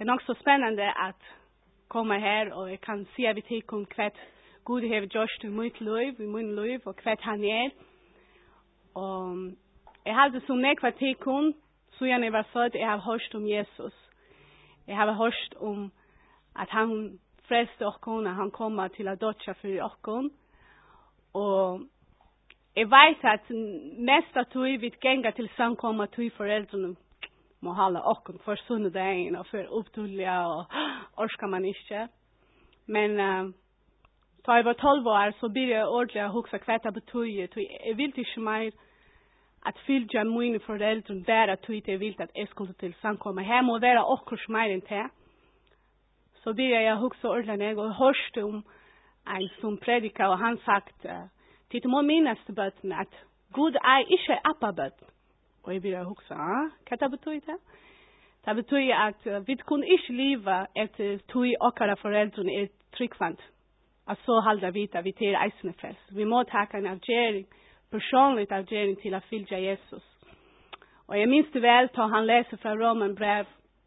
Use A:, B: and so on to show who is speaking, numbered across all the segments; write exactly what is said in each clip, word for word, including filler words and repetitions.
A: Det är nog så spännande att komma här och jag kan se att vi tycker om kvart Gud har gjort i mitt liv, i min liv och kvart han är. Och jag hade så mycket att tycka om, så jag var född, jag har hört om Jesus. Jag har hört om att han frälste oss när han kommer till att döda för oss. Och jag vet att nästa tid vi gänga till samkomma till föräldrarna må hålla oss för söndagen och för upptullja och orskar man inte. Men uh, då jag var tolv år så började jag ordentligt att huxa kvätta betyget. Jag vill inte mer att fylja mina föräldrar bara tid jag vill att jag skulle till samkomma. Här må vara också mer än det. Så började jag huxa ordentligt och hörde om en som predikar och han sagt uh, till må minnas böten att Gud är inte appaböten. Och jag började huxa, ah, vad det betyder? Det betyder att uh, vi kan inte leva efter tog och föräldrar är tryggvand. Och så håller vi det vi till eisnefäls. Vi måste ha en avgering, personligt avgering till att följa Jesus. Och jag minns det väl då han läser från Roman brev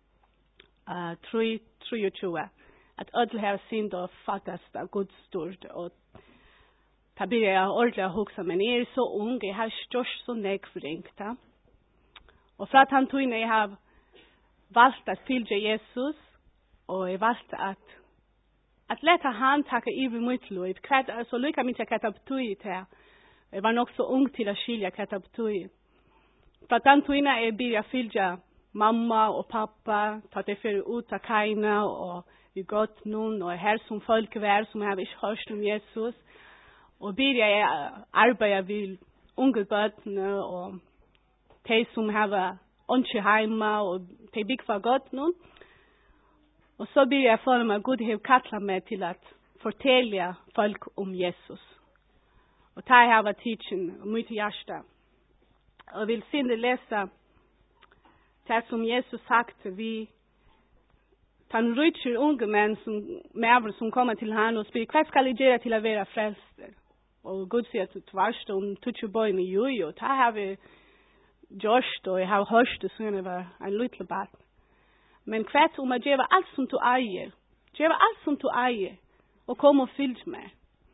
A: uh, tre tjugo. Att ödel har synd och fattas av Guds stort. Och det börjar jag ordentligt att huxa. Men jag är så ung, jag har störst så nekvringt. Och för att han tog när jag har valt att följa Jesus. Och jag valt att att låta han taka över mitt liv. Så lycka mig till att det betyder här. Jag var nog så ung till att skilja vad det betyder. För att han tog när jag började följa mamma och pappa. Ta det för ut av kajna och vi gått någon och här som folk var som har inte hört om Jesus. Och började jag arbeta vid unga barn och de som har inte hemma och de bygger för gott någon. Och så började jag för mig att Gud har kallat mig till att fortälja folk om Jesus. Och det här var teaching om mitt hjärta. Och jag vill sen läsa det som Jesus sagt vi han rycker unga män som med som kommer till han och säger vad ska jag göra till att vara frälst? Och Gud säger att tvärst om touch boy med ju och det har vi gjort och jag har hört det så när jag var en liten barn. Men kvart om att göra allt som du äger. Göra allt som du äger. Och kom och fylld med.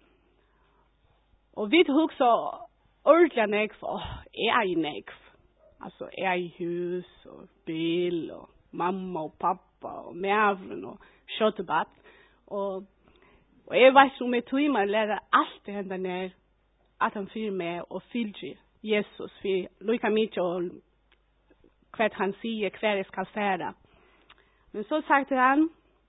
A: Och vi tog så ordentligt nekv. Och jag är nekv. Alltså jag är hus och bil och mamma och pappa och mävren och köttbatt. Och, och jag vet om jag tog mig att lära allt det hända ner. Att han fyr med och fyllde Jesus. För lika mycket och kvart han säger kvar jag ska färda. Men så sagde han,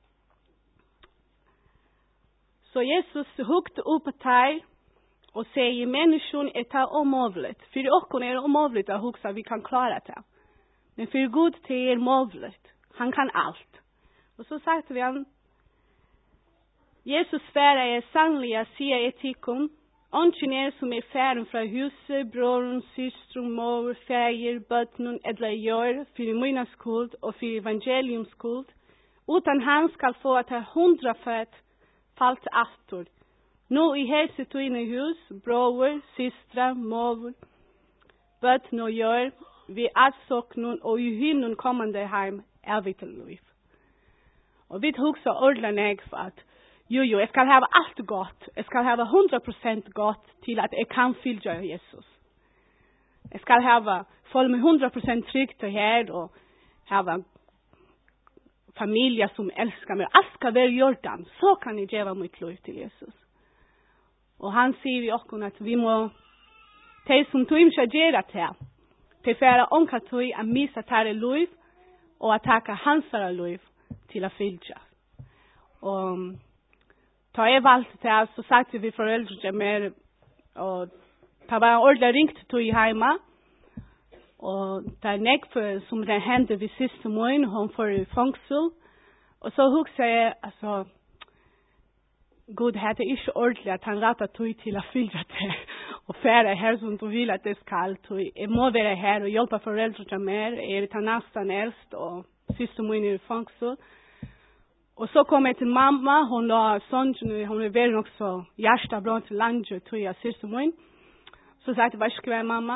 A: så Jesus hukte upp på dig och säger människan är det omövligt. För oss är det omövligt att huxa vi kan klara det. Men för Gud det är omövligt. Han kan allt. Och så sagde han, Jesus färre är sannliga, säger etikum. Ongen er som är färren från huset, brorn, systrum, mor, fäger, bötnen, edla gör, för mina skuld och för evangeliums skuld, utan han skall få att ha hundra fett fallt aftur. Nu i huset och inne i hus, bror, systra, mor, bötnen och gör, vi atsoknen och i himlen kommande hem är vi till liv. Och vi tog så ordentligt för att Jo, jo, jag ska ha allt gott. Jag ska ha hundra procent gott till att jag kan följa Jesus. Jag ska ha full med hundra procent tryggt här och ha familj som älskar mig. Allt ska vara gjort. Så kan jag ge mitt liv till Jesus. Och han säger vi också att vi må de som tog in sig göra det här. Till färre omkatoi att missa tare liv och att tacka hans liv till att följa. Och ta jag valt det så sagt vi föräldrar mer och ta var ordla ringt till hemma och ta nek för som det hände vid sista mån hon för fångsel och så huxar jag alltså Gud hade inte ordentligt att han rattat till till att fylla det och färre här som du vill att det ska till jag må vara här och hjälpa föräldrar mer är det nästan äldst och sista mån i fångsel. Och så kom jag till mamma, hon la sånt, hon är väl också hjärta bra till landet, tror jag, sista mån. Så sa jag, vad ska jag mamma?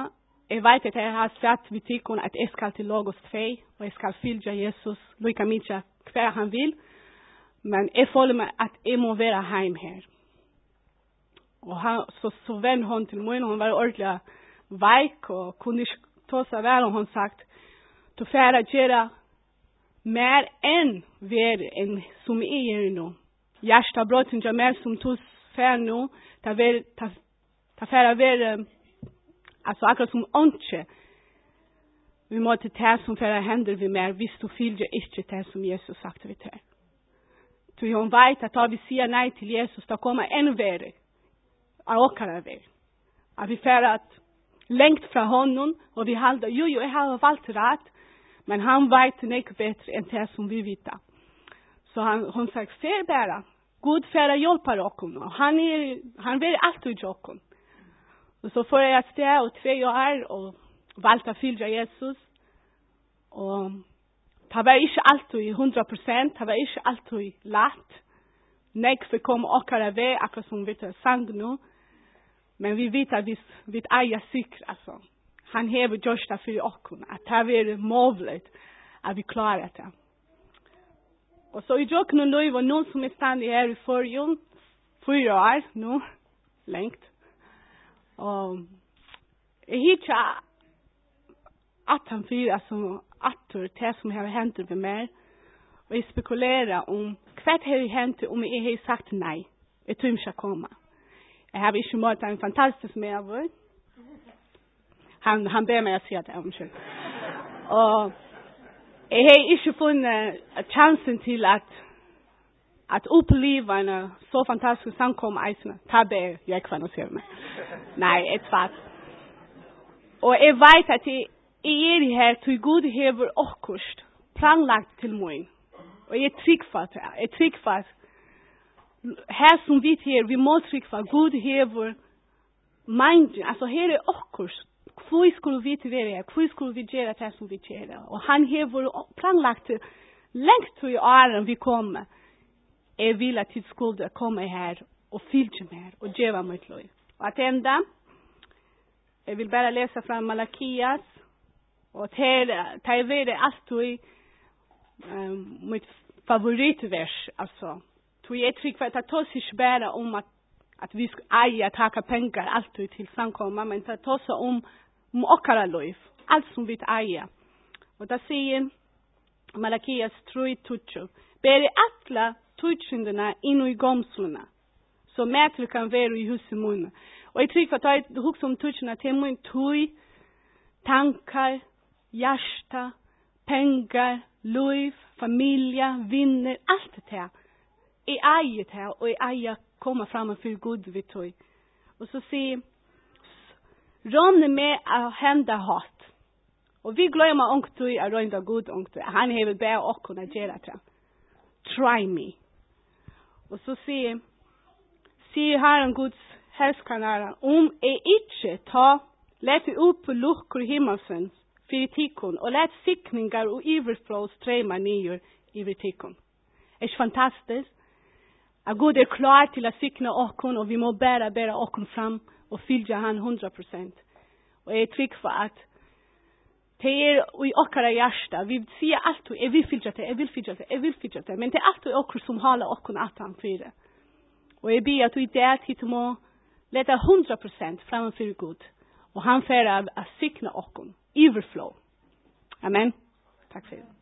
A: jeg vet at jeg har sagt vi tykker at jeg skal til Logos två og jeg skal fylja Jesus lika mye hver han vil. Men jeg føler meg at jeg må være hjemme her. Og han, så, så venn hun til meg, hun var ordentlig veik og kunne ikke ta seg vel, og hun sagt, du får gjøre mer enn være enn som jeg gjør nå. Hjertebrøtten gjør mer som du får nå, det får være, altså akkurat som åndsje. Vi måtte ta som får hender vi mer, hvis du fylger ikke det som Jesus sagt vi til. Så hun vet at da vi sier nei til Jesus, da kommer enda verre av åkere ved. At vi får at lengt fra hånden, og vi halder, jo, jo, jeg har valgt rett, men han vet ikke bedre enn det som vi vet. Så han, hun sier, fer bare, Gud får hjelpe dere, og han, er, han vil alltid hjelpe. Og så får jeg et sted og tre år, og valgte å fylge Jesus, og det var ikke alltid hundra prosent, det var ikke alltid lett. Nek for kom åkere ved, akkurat som vi tar sang nå. Men vi vet at vi, vi eier sikre, altså. Han hever gjort det for åkene, at det er mulig at vi klarer det. Og så i jokken og løy var noen som er standet her i forrige, fire år nå, lengt. Og jeg hittar at han fyrer, altså, atter det som har hendt ved meg, og jeg spekulerer om hva det har hendt om jeg har sagt nei. Jeg tror ikke komme. Jeg har ikke måttet en fantastisk medvår. Han, han ber meg å si at jeg omkjører. Og jeg har ikke funnet chansen til at at oppleve en så fantastisk samkom eisene. Ta ber jeg ikke å si meg. Nei, et svart. Og jeg vet at jeg Jeg er her til Gud hever akkurst planlagt til meg. Og jeg er trygg for det. Jeg er trygg for at her som vi her, vi må trygg for Gud hever mind. Altså her er akkurst. Hvor skulle vi til være her? Hvor skulle vi gjøre det som vi gjør? Og han hever planlagt lengt til åren vi kommer. Jeg vil at jeg skulle komme her og fylke mer og gjøre mitt liv. Og at enda, jeg vil bare lese fra Malakias. Og det er veldig alltid um, mitt favoritvers, altså. Så jeg tror at det tar ikke bare om at, at vi skal eie takke penger alltid til samkomma, men det tar seg om, om åkere liv, alt som vi eier. Og da sier Malakias tre tutsu, bere atle tutsundene inn i gomslene, så meter kan være i huset munne. Og jeg tror at det er hukk som tutsundene til min tøy, tankar, hjärta, pengar, liv, familja, vinner, allt det här. Jag äger det och jag äger komma fram för Gud vid tog. Och så säger Ronne med att hända hat. Och vi glömmer ångtog att rönda Gud ångtog. Han har väl bara och kunna göra det. Try me. Och så säger säger Herren Guds härskanara om jag inte tar lätt upp på luckor i himmelsens för tikon och lät sickningar och överflöd strömma ner i tikon. Det är fantastiskt. Att Gud är klar till att sickna okon och vi må bära bära okon fram och fylla han hundra procent. Och jag är trygg för att det är i åkara hjärsta. Vi säger alltid, jag vill fylla det, jag vill fylla det, jag vill fylla det. Men det är alltid okor som håller okon att han fyra. Och jag ber att du i det tid må leta hundra procent framför Gud. Och han får att sickna okon. Överflow. Amen. Tack för det.